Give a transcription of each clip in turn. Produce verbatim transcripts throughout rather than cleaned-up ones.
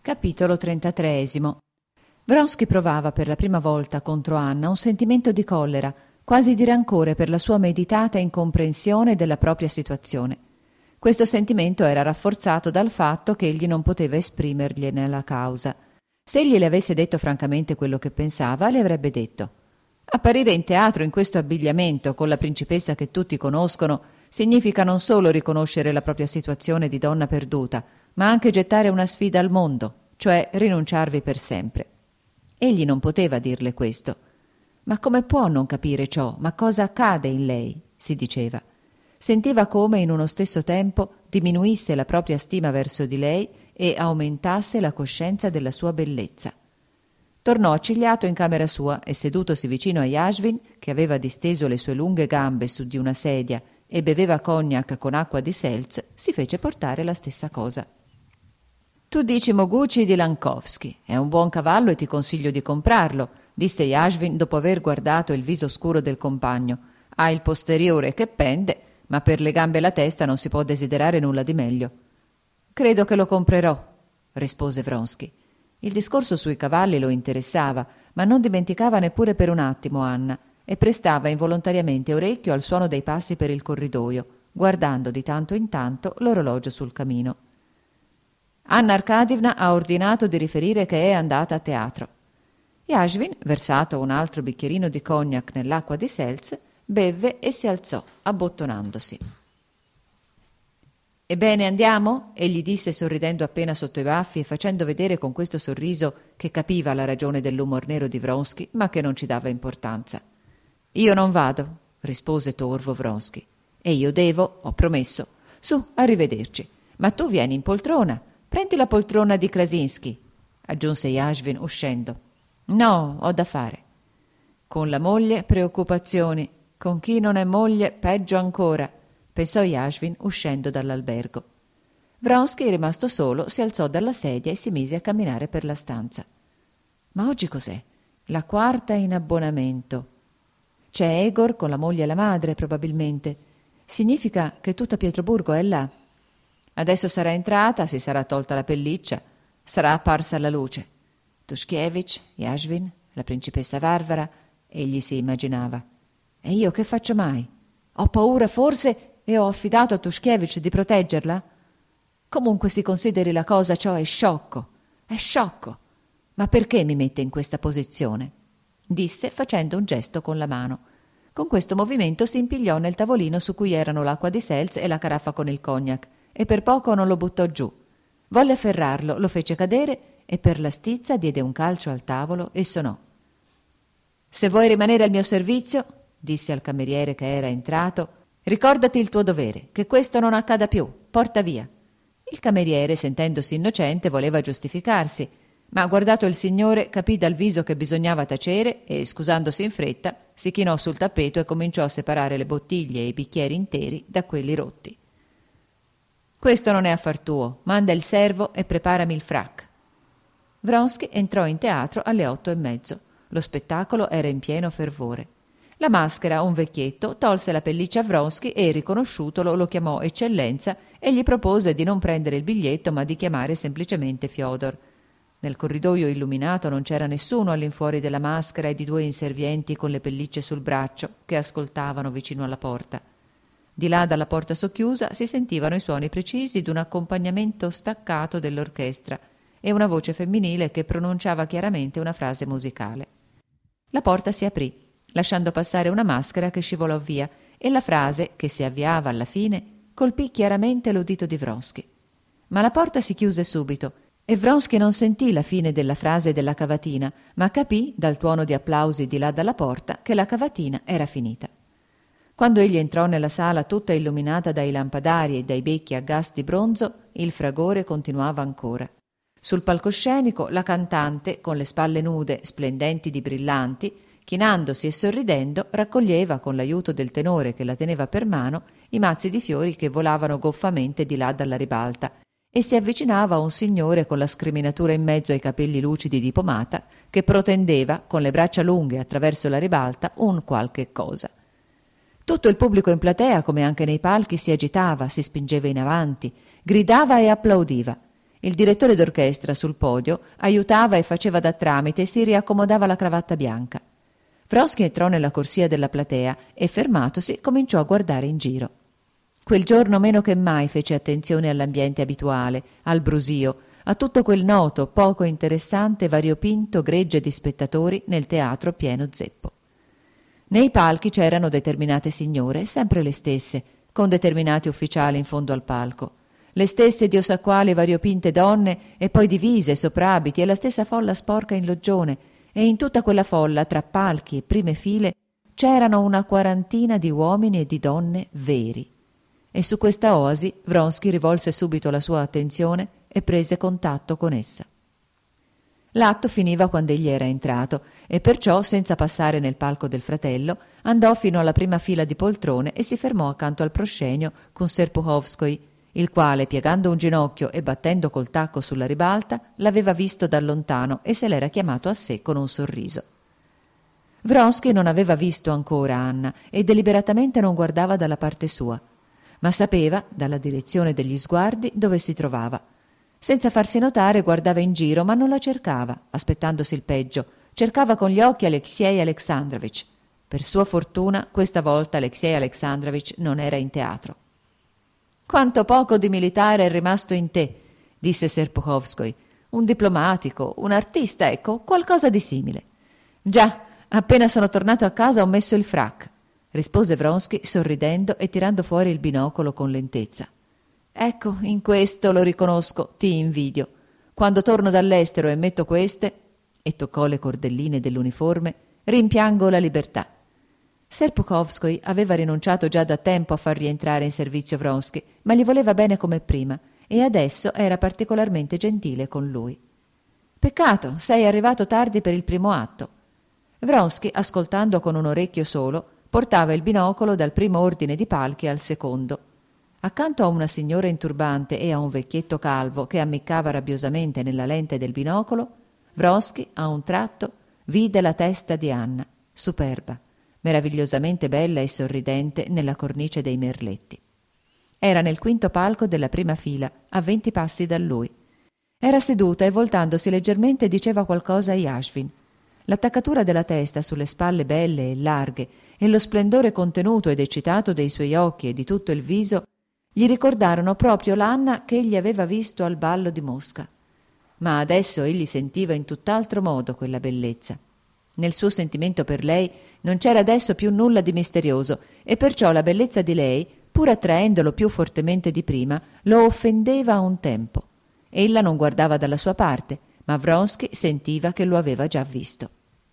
Capitolo trentatreesimo. Vronsky provava per la prima volta contro Anna un sentimento di collera, quasi di rancore per la sua meditata incomprensione della propria situazione. Questo sentimento era rafforzato dal fatto che egli non poteva esprimergliene la causa. Se egli le avesse detto francamente quello che pensava, le avrebbe detto: apparire in teatro in questo abbigliamento con la principessa che tutti conoscono significa non solo riconoscere la propria situazione di donna perduta, ma anche gettare una sfida al mondo, cioè rinunciarvi per sempre. Egli non poteva dirle questo. Ma come può non capire ciò? Ma cosa accade in lei? Si diceva. Sentiva come in uno stesso tempo diminuisse la propria stima verso di lei e aumentasse la coscienza della sua bellezza. Tornò accigliato in camera sua e, sedutosi vicino a Yashvin, che aveva disteso le sue lunghe gambe su di una sedia e beveva cognac con acqua di seltz, si fece portare la stessa cosa. «Tu dici Mogucci di Lankovsky. È un buon cavallo e ti consiglio di comprarlo», disse Yashvin dopo aver guardato il viso scuro del compagno. «Ha il posteriore che pende, ma per le gambe e la testa non si può desiderare nulla di meglio». «Credo che lo comprerò», rispose Vronsky. Il discorso sui cavalli lo interessava, ma non dimenticava neppure per un attimo Anna, e prestava involontariamente orecchio al suono dei passi per il corridoio, guardando di tanto in tanto l'orologio sul camino. Anna Arkadievna ha ordinato di riferire che è andata a teatro. Yashvin, versato un altro bicchierino di cognac nell'acqua di seltz, bevve e si alzò, abbottonandosi. «Ebbene, andiamo?» egli disse sorridendo appena sotto i baffi e facendo vedere con questo sorriso che capiva la ragione dell'umor nero di Vronsky, ma che non ci dava importanza. «Io non vado», rispose torvo Vronsky. «E io devo, ho promesso. Su, arrivederci. Ma tu vieni in poltrona. Prendi la poltrona di Krasinski», aggiunse Yashvin uscendo. «No, ho da fare». «Con la moglie preoccupazioni. Con chi non è moglie peggio ancora», pensò Yashvin uscendo dall'albergo. Vronsky, rimasto solo, si alzò dalla sedia e si mise a camminare per la stanza. «Ma oggi cos'è? La quarta in abbonamento. C'è Egor con la moglie e la madre, probabilmente. Significa che tutta Pietroburgo è là. Adesso sarà entrata, si sarà tolta la pelliccia, sarà apparsa alla luce. Tushkevich, Yashvin, la principessa Varvara», egli si immaginava. «E io che faccio mai? Ho paura forse e ho affidato a Tushkevich di proteggerla? Comunque si consideri la cosa, ciò è sciocco, è sciocco. Ma perché mi mette in questa posizione?» disse facendo un gesto con la mano. Con questo movimento si impigliò nel tavolino su cui erano l'acqua di seltz e la caraffa con il cognac e per poco non lo buttò giù. Volle afferrarlo, lo fece cadere e per la stizza diede un calcio al tavolo e sonò. «Se vuoi rimanere al mio servizio», disse al cameriere che era entrato, «ricordati il tuo dovere, che questo non accada più, porta via». Il cameriere, sentendosi innocente, voleva giustificarsi, ma guardato il signore capì dal viso che bisognava tacere e, scusandosi in fretta, si chinò sul tappeto e cominciò a separare le bottiglie e i bicchieri interi da quelli rotti. «Questo non è affar tuo, manda il servo e preparami il frac». Vronsky entrò in teatro alle otto e mezzo. Lo spettacolo era in pieno fervore. La maschera, un vecchietto, tolse la pelliccia a Vronsky e, riconosciutolo, lo chiamò eccellenza e gli propose di non prendere il biglietto ma di chiamare semplicemente Fyodor. Nel corridoio illuminato non c'era nessuno all'infuori della maschera e di due inservienti con le pellicce sul braccio che ascoltavano vicino alla porta. Di là dalla porta socchiusa si sentivano i suoni precisi d'un accompagnamento staccato dell'orchestra e una voce femminile che pronunciava chiaramente una frase musicale. La porta si aprì, lasciando passare una maschera che scivolò via, e la frase, che si avviava alla fine, colpì chiaramente l'udito di Vronsky. Ma la porta si chiuse subito, e Vronsky non sentì la fine della frase della cavatina, ma capì, dal tuono di applausi di là dalla porta, che la cavatina era finita. Quando egli entrò nella sala tutta illuminata dai lampadari e dai becchi a gas di bronzo, il fragore continuava ancora. Sul palcoscenico la cantante, con le spalle nude, splendenti di brillanti, chinandosi e sorridendo, raccoglieva, con l'aiuto del tenore che la teneva per mano, i mazzi di fiori che volavano goffamente di là dalla ribalta, e si avvicinava a un signore con la scriminatura in mezzo ai capelli lucidi di pomata, che protendeva, con le braccia lunghe attraverso la ribalta, un qualche cosa. Tutto il pubblico in platea, come anche nei palchi, si agitava, si spingeva in avanti, gridava e applaudiva. Il direttore d'orchestra sul podio aiutava e faceva da tramite e si riaccomodava la cravatta bianca. Vronsky entrò nella corsia della platea e, fermatosi, cominciò a guardare in giro. Quel giorno meno che mai fece attenzione all'ambiente abituale, al brusio, a tutto quel noto, poco interessante, variopinto gregge di spettatori nel teatro pieno zeppo. Nei palchi c'erano determinate signore, sempre le stesse, con determinati ufficiali in fondo al palco, le stesse diosacquali variopinte donne e poi divise, soprabiti e la stessa folla sporca in loggione, e in tutta quella folla, tra palchi e prime file, c'erano una quarantina di uomini e di donne veri. E su questa oasi Vronsky rivolse subito la sua attenzione e prese contatto con essa. L'atto finiva quando egli era entrato e perciò, senza passare nel palco del fratello, andò fino alla prima fila di poltrone e si fermò accanto al proscenio con Serpuhovskoi, il quale, piegando un ginocchio e battendo col tacco sulla ribalta, l'aveva visto da lontano e se l'era chiamato a sé con un sorriso. Vronsky non aveva visto ancora Anna e deliberatamente non guardava dalla parte sua, ma sapeva, dalla direzione degli sguardi, dove si trovava. Senza farsi notare guardava in giro, ma non la cercava, aspettandosi il peggio. Cercava con gli occhi Alexei Alexandrovich. Per sua fortuna, questa volta Alexei Alexandrovich non era in teatro. «Quanto poco di militare è rimasto in te», disse Serpuhovskoi. «Un diplomatico, un artista, ecco, qualcosa di simile». «Già, appena sono tornato a casa ho messo il frac», rispose Vronsky sorridendo e tirando fuori il binocolo con lentezza. «Ecco, in questo lo riconosco, ti invidio. Quando torno dall'estero e metto queste», e toccò le cordelline dell'uniforme, «rimpiango la libertà». Serpuhovskoi aveva rinunciato già da tempo a far rientrare in servizio Vronsky, ma gli voleva bene come prima e adesso era particolarmente gentile con lui. «Peccato, sei arrivato tardi per il primo atto». Vronsky, ascoltando con un orecchio solo, portava il binocolo dal primo ordine di palchi al secondo. Accanto a una signora in turbante e a un vecchietto calvo che ammiccava rabbiosamente nella lente del binocolo, Vronsky, a un tratto, vide la testa di Anna, superba, meravigliosamente bella e sorridente nella cornice dei merletti. Era nel quinto palco della prima fila, a venti passi da lui. Era seduta e voltandosi leggermente diceva qualcosa a Yashvin. L'attaccatura della testa sulle spalle belle e larghe e lo splendore contenuto ed eccitato dei suoi occhi e di tutto il viso gli ricordarono proprio l'Anna che egli aveva visto al ballo di Mosca. Ma adesso egli sentiva in tutt'altro modo quella bellezza. Nel suo sentimento per lei non c'era adesso più nulla di misterioso e perciò la bellezza di lei, pur attraendolo più fortemente di prima, lo offendeva a un tempo. Ella non guardava dalla sua parte, ma Vronsky sentiva che lo aveva già visto.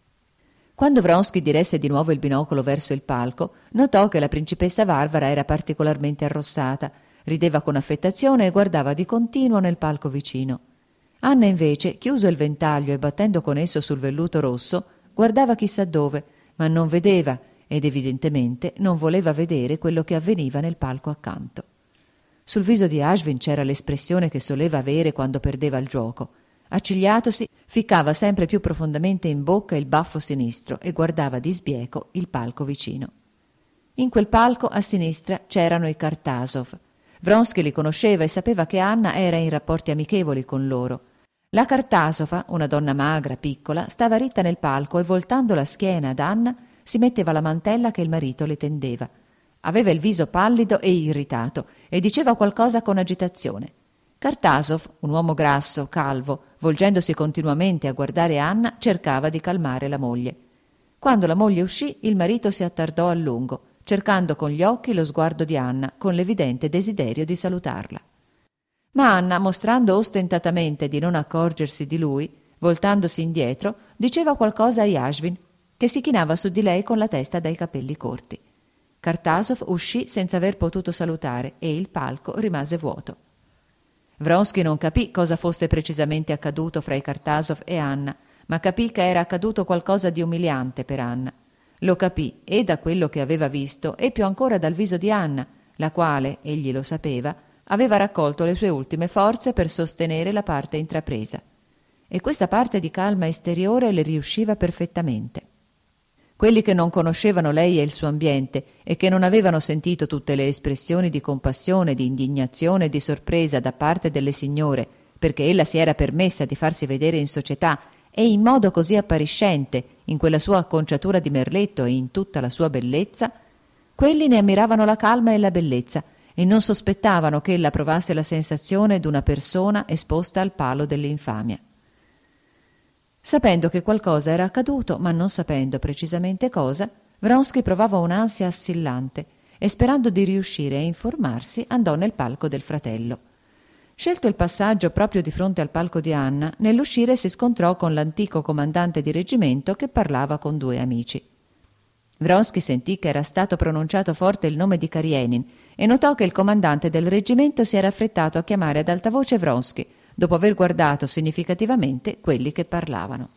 Quando Vronsky diresse di nuovo il binocolo verso il palco, notò che la principessa Varvara era particolarmente arrossata, rideva con affettazione e guardava di continuo nel palco vicino. Anna invece, chiuso il ventaglio e battendo con esso sul velluto rosso, guardava chissà dove, ma non vedeva ed evidentemente non voleva vedere quello che avveniva nel palco accanto. Sul viso di Yashvin c'era l'espressione che soleva avere quando perdeva il gioco. Accigliatosi, ficcava sempre più profondamente in bocca il baffo sinistro e guardava di sbieco il palco vicino. In quel palco a sinistra c'erano i Kartasov. Vronsky li conosceva e sapeva che Anna era in rapporti amichevoli con loro. La Kartasova, una donna magra, piccola, stava ritta nel palco e voltando la schiena ad Anna si metteva la mantella che il marito le tendeva. Aveva il viso pallido e irritato e diceva qualcosa con agitazione. Kartasov, un uomo grasso, calvo, volgendosi continuamente a guardare Anna, cercava di calmare la moglie. Quando la moglie uscì, il marito si attardò a lungo, cercando con gli occhi lo sguardo di Anna, con l'evidente desiderio di salutarla. Ma Anna, mostrando ostentatamente di non accorgersi di lui, voltandosi indietro, diceva qualcosa a Yashvin, che si chinava su di lei con la testa dai capelli corti. Kartasov uscì senza aver potuto salutare e il palco rimase vuoto. Vronsky non capì cosa fosse precisamente accaduto fra i Kartasov e Anna, ma capì che era accaduto qualcosa di umiliante per Anna. Lo capì e da quello che aveva visto e più ancora dal viso di Anna, la quale, egli lo sapeva, aveva raccolto le sue ultime forze per sostenere la parte intrapresa. E questa parte di calma esteriore le riusciva perfettamente. Quelli che non conoscevano lei e il suo ambiente e che non avevano sentito tutte le espressioni di compassione, di indignazione e di sorpresa da parte delle signore perché ella si era permessa di farsi vedere in società e in modo così appariscente, in quella sua acconciatura di merletto e in tutta la sua bellezza, quelli ne ammiravano la calma e la bellezza e non sospettavano che ella provasse la sensazione d'una persona esposta al palo dell'infamia. Sapendo che qualcosa era accaduto, ma non sapendo precisamente cosa, Vronsky provava un'ansia assillante e sperando di riuscire a informarsi andò nel palco del fratello. Scelto il passaggio proprio di fronte al palco di Anna, nell'uscire si scontrò con l'antico comandante di reggimento che parlava con due amici. Vronsky sentì che era stato pronunciato forte il nome di Karenin e notò che il comandante del reggimento si era affrettato a chiamare ad alta voce Vronsky, dopo aver guardato significativamente quelli che parlavano.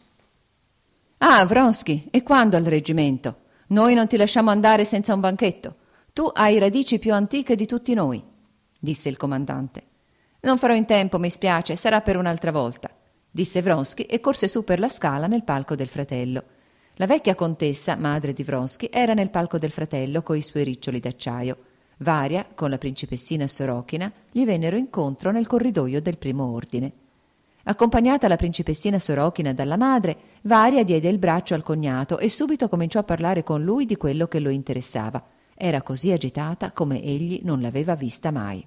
«Ah, Vronsky, e quando al reggimento? Noi non ti lasciamo andare senza un banchetto. Tu hai radici più antiche di tutti noi», disse il comandante. «Non farò in tempo, mi spiace, sarà per un'altra volta», disse Vronsky e corse su per la scala nel palco del fratello. La vecchia contessa, madre di Vronsky, era nel palco del fratello coi suoi riccioli d'acciaio. Varia, con la principessina Sorokina, gli vennero incontro nel corridoio del primo ordine. Accompagnata la principessina Sorokina dalla madre, Varia diede il braccio al cognato e subito cominciò a parlare con lui di quello che lo interessava. Era così agitata come egli non l'aveva vista mai.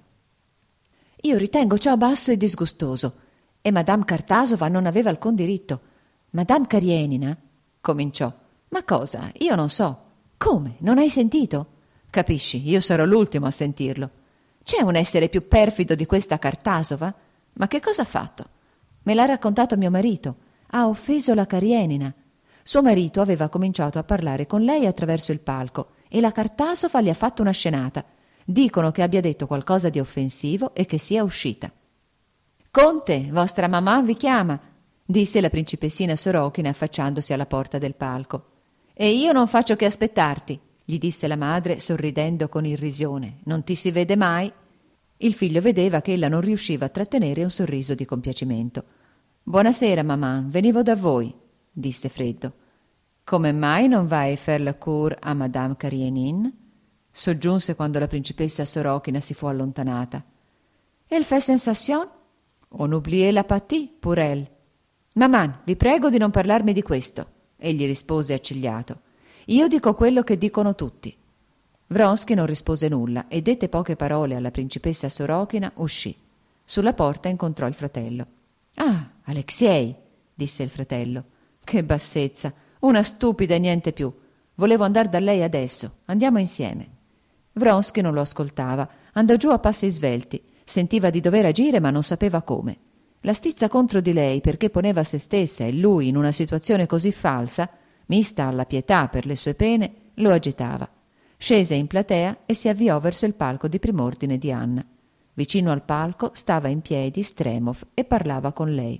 «Io ritengo ciò basso e disgustoso. E Madame Kartasova non aveva alcun diritto. Madame Karenina?» cominciò. «Ma cosa? Io non so». «Come? Non hai sentito?» «Capisci, io sarò l'ultimo a sentirlo». «C'è un essere più perfido di questa Kartasova? Ma che cosa ha fatto?» «Me l'ha raccontato mio marito. Ha offeso la Karenina». Suo marito aveva cominciato a parlare con lei attraverso il palco e la Kartasova gli ha fatto una scenata. Dicono che abbia detto qualcosa di offensivo e che sia uscita. «Conte, vostra mamma vi chiama», disse la principessina Sorokina affacciandosi alla porta del palco. «E io non faccio che aspettarti», gli disse la madre sorridendo con irrisione. «Non ti si vede mai?» Il figlio vedeva che ella non riusciva a trattenere un sorriso di compiacimento. «Buonasera, mamma, venivo da voi», disse freddo. «Come mai non vai a faire la cour a Madame Karenin?» soggiunse quando la principessa Sorokina si fu allontanata. «Elle fait sensation? On oublie la pâtie, pour elle». «Maman, vi prego di non parlarmi di questo», egli rispose accigliato. «Io dico quello che dicono tutti». Vronsky non rispose nulla e dette poche parole alla principessa Sorokina, uscì. Sulla porta incontrò il fratello. «Ah, Alexei», disse il fratello. «Che bassezza, una stupida e niente più. Volevo andar da lei adesso, andiamo insieme». Vronsky non lo ascoltava, andò giù a passi svelti, sentiva di dover agire ma non sapeva come. La stizza contro di lei perché poneva se stessa e lui in una situazione così falsa, mista alla pietà per le sue pene, lo agitava. Scese in platea e si avviò verso il palco di prim'ordine di Anna. Vicino al palco stava in piedi Stremov e parlava con lei.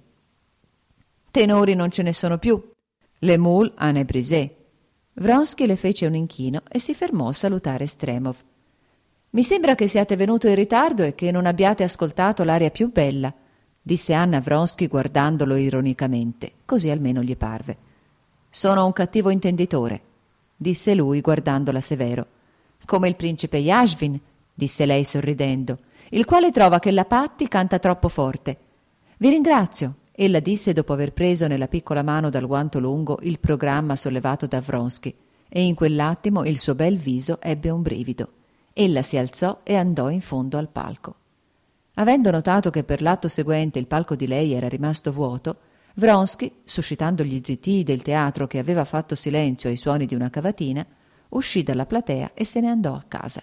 «Tenori non ce ne sono più. Le moules en est brisé». Vronsky le fece un inchino e si fermò a salutare Stremov. «Mi sembra che siate venuto in ritardo e che non abbiate ascoltato l'aria più bella», disse Anna a Vronsky guardandolo ironicamente, così almeno gli parve. «Sono un cattivo intenditore», disse lui guardandola severo. «Come il principe Yashvin», disse lei sorridendo, «il quale trova che la Patti canta troppo forte». «Vi ringrazio», ella disse dopo aver preso nella piccola mano dal guanto lungo il programma sollevato da Vronsky, e in quell'attimo il suo bel viso ebbe un brivido. Ella si alzò e andò in fondo al palco. Avendo notato che per l'atto seguente il palco di lei era rimasto vuoto, Vronsky, suscitando gli zittii del teatro che aveva fatto silenzio ai suoni di una cavatina, uscì dalla platea e se ne andò a casa.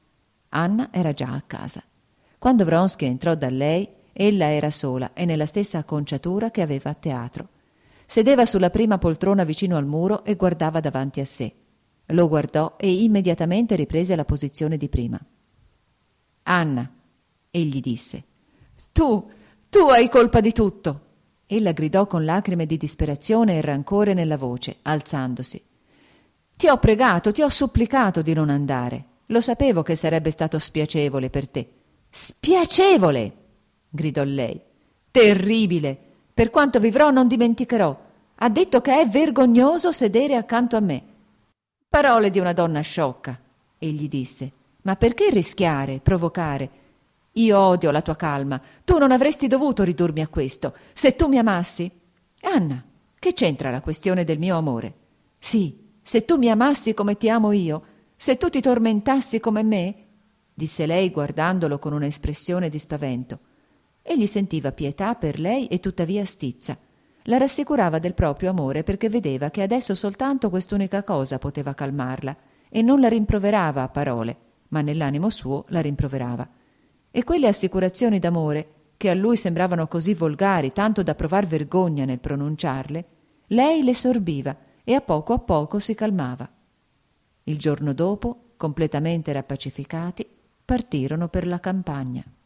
Anna era già a casa. Quando Vronsky entrò da lei, ella era sola e nella stessa acconciatura che aveva a teatro. Sedeva sulla prima poltrona vicino al muro e guardava davanti a sé. Lo guardò e immediatamente riprese la posizione di prima. «Anna», egli disse, «tu, tu hai colpa di tutto!» Ella gridò con lacrime di disperazione e rancore nella voce, alzandosi. «Ti ho pregato, ti ho supplicato di non andare. Lo sapevo che sarebbe stato spiacevole per te». «Spiacevole!» gridò lei. «Terribile! Per quanto vivrò non dimenticherò. Ha detto che è vergognoso sedere accanto a me». «Parole di una donna sciocca», egli disse. «Ma perché rischiare, provocare? Io odio la tua calma. Tu non avresti dovuto ridurmi a questo. Se tu mi amassi... Anna, che c'entra la questione del mio amore? Sì, se tu mi amassi come ti amo io, se tu ti tormentassi come me, disse lei guardandolo con una espressione di spavento. Egli sentiva pietà per lei e tuttavia stizza. La rassicurava del proprio amore perché vedeva che adesso soltanto quest'unica cosa poteva calmarla e non la rimproverava a parole, ma nell'animo suo la rimproverava. E quelle assicurazioni d'amore, che a lui sembravano così volgari tanto da provar vergogna nel pronunciarle, lei le sorbiva e a poco a poco si calmava. Il giorno dopo, completamente rappacificati, partirono per la campagna.